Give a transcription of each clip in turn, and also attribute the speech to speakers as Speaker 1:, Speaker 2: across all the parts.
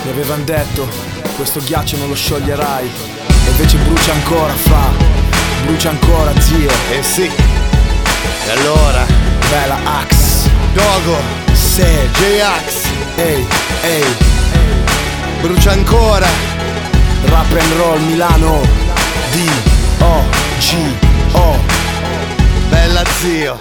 Speaker 1: Mi avevan detto, questo ghiaccio non lo scioglierai, e invece brucia ancora, brucia ancora, zio.
Speaker 2: Eh sì. E allora?
Speaker 1: Bella Axe,
Speaker 2: Dogo,
Speaker 1: Se,
Speaker 2: J-Ax,
Speaker 1: ehi, ehi,
Speaker 2: brucia ancora.
Speaker 1: rap and roll Milano, D-O-G-O.
Speaker 2: Bella zio.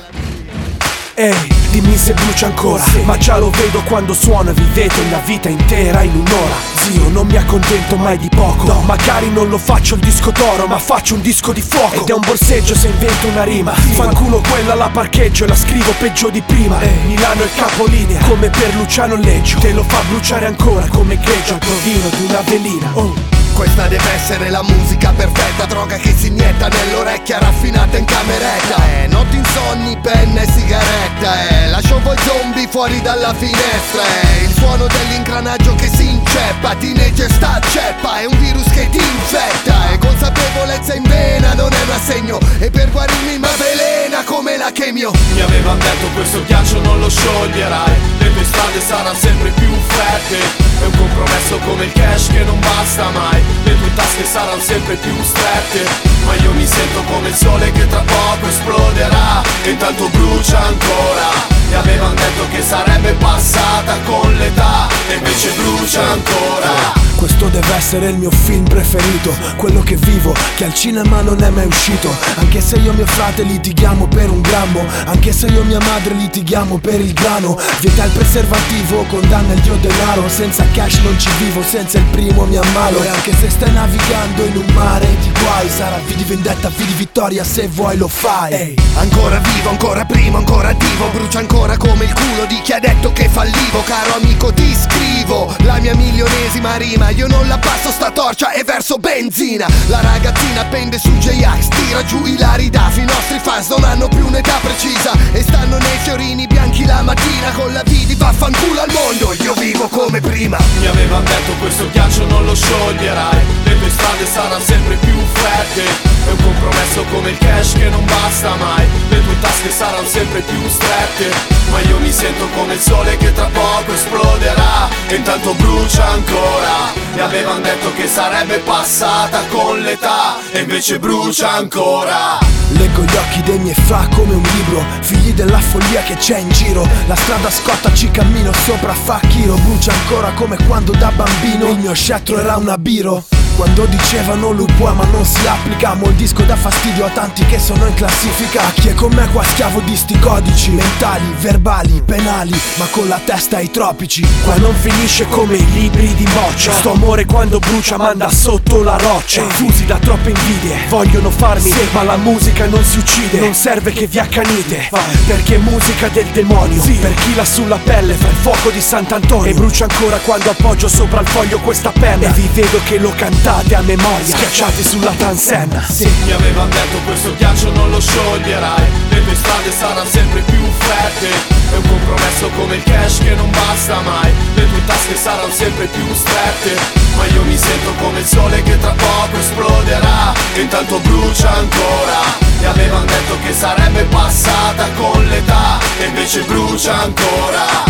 Speaker 3: Ehi, dimmi se brucia ancora, ma già lo vedo quando suona. Vivete una vita intera in un'ora. Zio, non mi accontento mai di poco, no. Magari non lo faccio il disco d'oro, ma faccio un disco di fuoco. Ed è un borseggio se invento una rima. Fanculo quella la parcheggio e la scrivo peggio di prima. Milano è capolinea, come per Luciano Leggio. Te lo fa bruciare ancora come greggio al provino di una velina.
Speaker 2: Questa deve essere la musica perfetta, droga che si inietta nell'orecchia raffinata in cameretta. Notti insonni, penna e sigaretta. Lascio voi zombie fuori dalla finestra. Il suono dell'ingranaggio che si inceppa, teenager sta ceppa, è un virus che ti infetta. E consapevolezza in vena non è un assegno, e per guarirmi m'avvelena come la chemio.
Speaker 4: Mi avevan detto questo ghiaccio non lo scioglierai, le tue strade saranno sempre più fredde. È un compromesso come il cash che non basta mai, le tue tasche saranno sempre più strette. Ma io mi sento come il sole che tra poco esploderà, e intanto brucia ancora. Mi avevan detto che sarebbe passata con l'età, e invece brucia ancora.
Speaker 3: Questo deve essere il mio film preferito, quello che vivo, che al cinema non è mai uscito. Anche se io e mio frate litighiamo per un grammo, anche se io e mia madre litighiamo per il grano. Vieta il preservativo, condanna il dio denaro. Senza cash non ci vivo, senza il primo mi ammalo. E anche se stai navigando in un mare di guai, sarà V di vendetta, V di vittoria, se vuoi lo fai. Ehi.
Speaker 2: Ancora vivo, ancora primo, ancora attivo. Brucia ancora come il culo di chi ha detto che fallivo. Caro amico ti scrivo la mia milionesima rima, io non la passo sta torcia e verso benzina. La ragazzina pende su J-Ax, tira giù ilarità. I nostri fans non hanno più un'età precisa, e stanno nei fiorini bianchi la mattina con la V di vaffanculo al mondo. Io vivo come prima.
Speaker 4: Mi avevan detto questo ghiaccio non lo scioglierai, le tue strade saranno sempre più fredde. È un compromesso come il cash che non basta mai, le tue tasche saranno sempre più strette. Ma io mi sento come il sole che tra poco esploderà, e intanto brucia ancora. Mi avevan detto che sarebbe passata con l'età, e invece brucia ancora.
Speaker 3: Leggo gli occhi dei miei fra come un libro, figli della follia che c'è in giro. La strada scotta, ci cammino sopra, fa chiro. Brucia ancora come quando da bambino il mio scettro era un abiro. Quando dicevano lui può ma non si applica, mo il disco dà fastidio a tanti che sono in classifica. Chi è con me qua schiavo di sti codici mentali, verbali, penali, ma con la testa ai tropici. Qua non finisce come i libri di Moccia, sto amore quando brucia manda sotto la roccia. Fusi da troppe invidie, vogliono farmi ma la musica non si uccide. Non serve che vi accanite, perché è musica del demonio. Per chi l'ha sulla pelle fa il fuoco di Sant'Antonio. E brucia ancora quando appoggio sopra il foglio questa penna, e vi vedo che lo cantate a memoria, schiacciati sulla transenna.
Speaker 4: Mi avevan detto questo ghiaccio non lo scioglierai, le tue strade saranno sempre più fredde. È un compromesso come il cash che non basta mai, le tue tasche saranno sempre più strette. Ma io mi sento come il sole che tra poco esploderà, e intanto brucia ancora. Mi avevan detto che sarebbe passata con l'età, e invece brucia ancora.